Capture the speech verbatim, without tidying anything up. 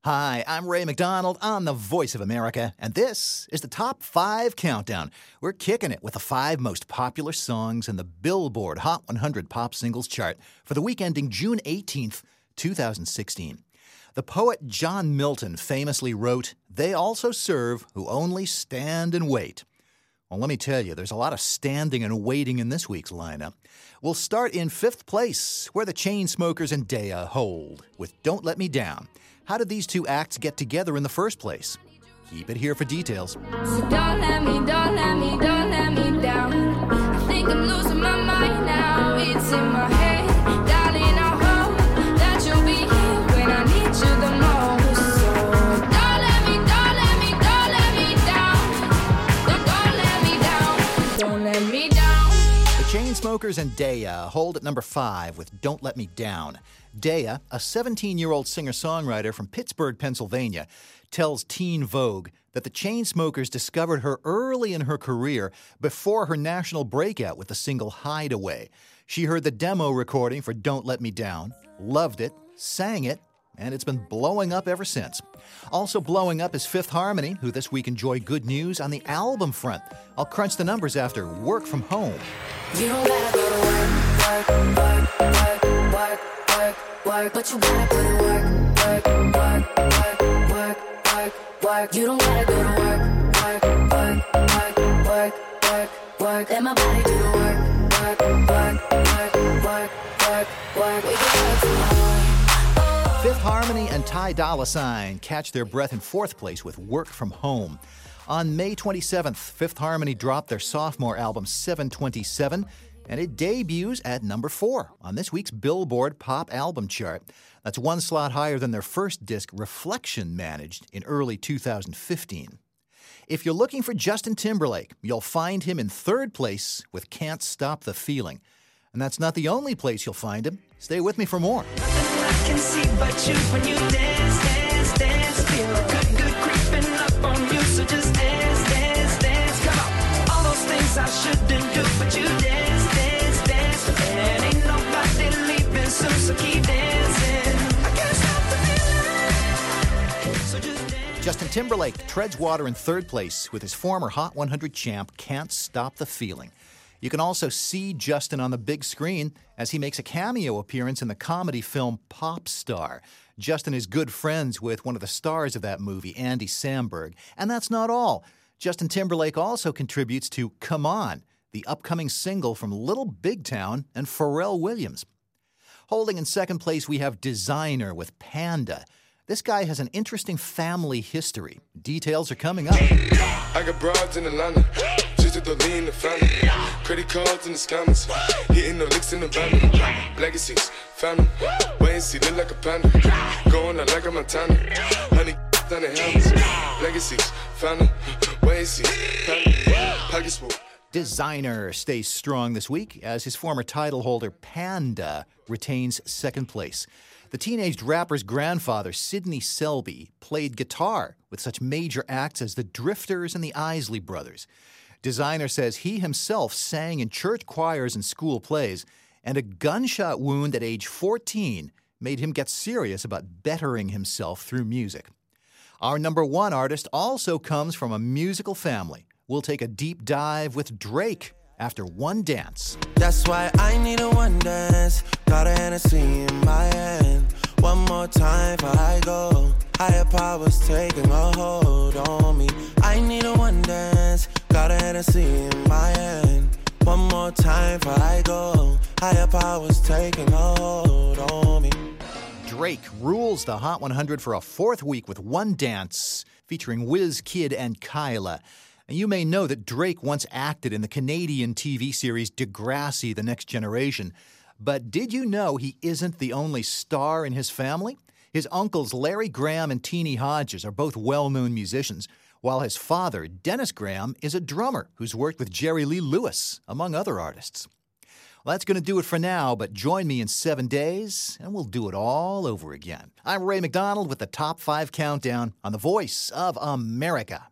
Hi, I'm Ray McDonald on the Voice of America, and this is the Top five Countdown. We're kicking it with the five most popular songs in the Billboard Hot one hundred Pop Singles chart for the week ending June eighteenth, twenty sixteen. The poet John Milton famously wrote, "They also serve who only stand and wait." Well, let me tell you, there's a lot of standing and waiting in this week's lineup. We'll start in fifth place, where the Chainsmokers and Daya hold, with Don't Let Me Down. How did these two acts get together in the first place? Keep it here for details. So don't let me, don't let me, don't let me down. I think I'm losing my mind now. It's in my head, darling, I hope that you'll be here when I need you the most. So don't let me, don't let me, don't let me down. Don't, don't let me down. Don't let me down. The Chainsmokers and Daya hold at number five with Don't Let Me Down. Daya, a seventeen-year-old singer-songwriter from Pittsburgh, Pennsylvania, tells Teen Vogue that the Chainsmokers discovered her early in her career before her national breakout with the single Hideaway. She heard the demo recording for Don't Let Me Down, loved it, sang it, and it's been blowing up ever since. Also blowing up is Fifth Harmony, who this week enjoy good news on the album front. I'll crunch the numbers after Work From Home. You don't gotta go to work, work, work, work, work, work, work, but you gotta put in work, work, work, work, work, work, work. You don't gotta go to work, work, work, work, work, work, work. Let my body do the work, work, work, work, work, work, work. We can work from home. Fifth Harmony and Ty Dolla Sign catch their breath in fourth place with Work From Home. On May twenty-seventh, Fifth Harmony dropped their sophomore album seven twenty-seven, and it debuts at number four on this week's Billboard Pop Album chart. That's one slot higher than their first disc, Reflection, managed in early two thousand fifteen. If you're looking for Justin Timberlake, you'll find him in third place with Can't Stop the Feeling. And that's not the only place you'll find him. Stay with me for more. I can see but you when you dance, dance, dance. Feel good, good creeping up on you. So just dance, dance, dance. Come on. All those things I shouldn't do, but you dance, dance, dance. And ain't nobody leaving soon, so keep dancing. I can't stop the feeling. So just dance. Justin Timberlake treads water in third place with his former Hot one hundred champ, Can't Stop the Feeling. You can also see Justin on the big screen as he makes a cameo appearance in the comedy film Pop Star. Justin is good friends with one of the stars of that movie, Andy Samberg. And that's not all. Justin Timberlake also contributes to Come On, the upcoming single from Little Big Town and Pharrell Williams. Holding in second place, we have Designer with Panda. This guy has an interesting family history. Details are coming up. I got broads in Atlanta, just to the lean the family. Credit cards in the scammers, hitting the licks in the van. Legacies, family, wait and see, look like a panda. Going out like a Montana, honey down the helmets. Legacies, family, wait and see, family, pockets full. Designer stays strong this week as his former title holder, Panda, retains second place. The teenaged rapper's grandfather, Sidney Selby, played guitar with such major acts as the Drifters and the Isley Brothers. Designer says he himself sang in church choirs and school plays, and a gunshot wound at age fourteen made him get serious about bettering himself through music. Our number one artist also comes from a musical family. We'll take a deep dive with Drake after One Dance. That's why I need a one dance. Got a Hennessy in my hand. One more time before I go. Higher powers taking a hold on me. I need a one dance. Got a Hennessy in my hand. One more time before I go. Higher powers taking a hold on me. Drake rules the Hot one hundred for a fourth week with One Dance, featuring WizKid and Kyla. And you may know that Drake once acted in the Canadian T V series Degrassi: The Next Generation. But did you know he isn't the only star in his family? His uncles Larry Graham and Teenie Hodges are both well-known musicians, while his father, Dennis Graham, is a drummer who's worked with Jerry Lee Lewis, among other artists. Well, that's going to do it for now, but join me in seven days, and we'll do it all over again. I'm Ray McDonald with the Top five Countdown on the Voice of America.